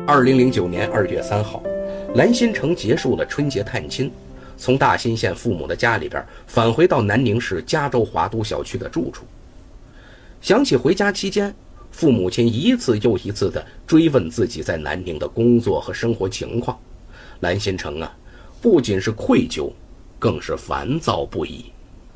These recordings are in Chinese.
2009年2月3号，蓝新成结束了春节探亲，从大新县父母的家里边返回到南宁市加州华都小区的住处。想起回家期间，父母亲一次又一次地追问自己在南宁的工作和生活情况，蓝新成不仅是愧疚，更是烦躁不已。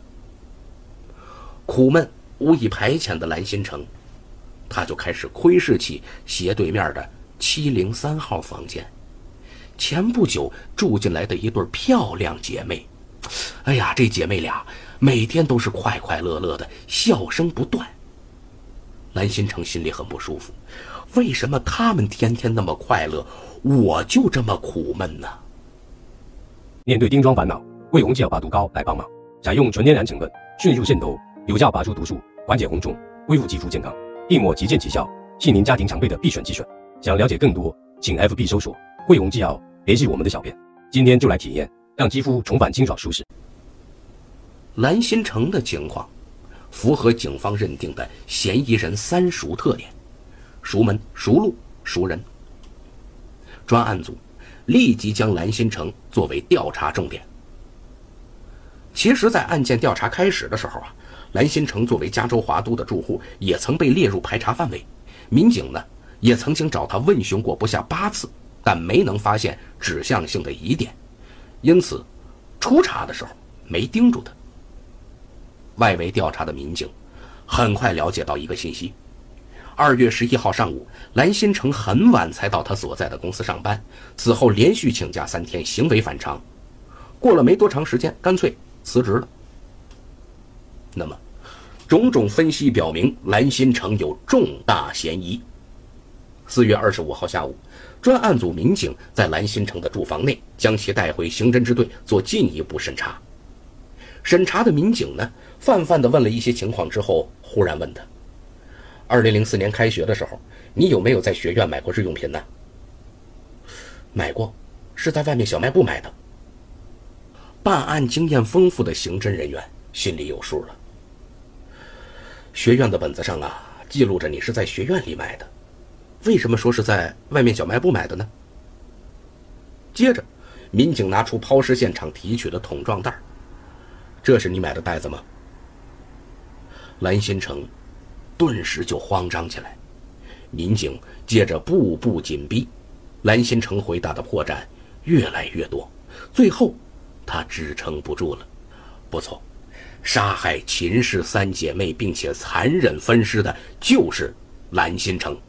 苦闷无以排遣的蓝新成，他就开始窥视起斜对面的703号房间。前不久住进来的一对漂亮姐妹，哎呀，这姐妹俩每天都是快快乐乐的，笑声不断。蓝新成心里很不舒服，为什么他们天天那么快乐，我就这么苦闷呢？ 面对丁庄烦恼，魏红记2把毒膏来帮忙，采用纯天然成分，迅速渗透，有效拔出毒素，缓解红肿，恢复肌肤健康，一抹即见奇效，是您家庭常备的必选之选。想了解更多，请 FB 搜索魏红记2，联系我们的小编。今天就来体验，让肌肤重返清爽舒适。 蓝新成的情况符合警方认定的嫌疑人3熟特点：熟门、熟路、熟人。专案组立即将蓝新成作为调查重点。其实在案件调查开始的时候蓝新成作为加州华都的住户，也曾被列入排查范围。民警也曾经找他问询过不下8次，但没能发现指向性的疑点，因此初查的时候没盯住他。外围调查的民警很快了解到一个信息：2月11号上午，蓝新成很晚才到他所在的公司上班，此后连续请假3天，行为反常。过了没多长时间，干脆辞职了。那么，种种分析表明，蓝新成有重大嫌疑。4月25号下午，专案组民警在蓝新成的住房内将其带回刑侦支队做进一步审查。审查的民警泛泛地问了一些情况之后，忽然问他：2004年开学的时候，你有没有在学院买过日用品呢？买过，是在外面小卖部买的。办案经验丰富的刑侦人员心里有数了。学院的本子上记录着你是在学院里买的，为什么说是在外面小卖部买的呢？接着，民警拿出抛尸现场提取的桶状袋。这是你买的袋子吗？蓝新成顿时就慌张起来。民警接着步步紧逼，蓝新成回答的破绽越来越多，最后他支撑不住了。不错，杀害秦氏3姐妹并且残忍分尸的就是蓝新成。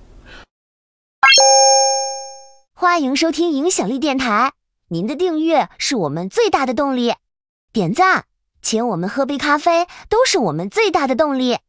欢迎收听影响力电台，您的订阅是我们最大的动力，点赞请我们喝杯咖啡都是我们最大的动力。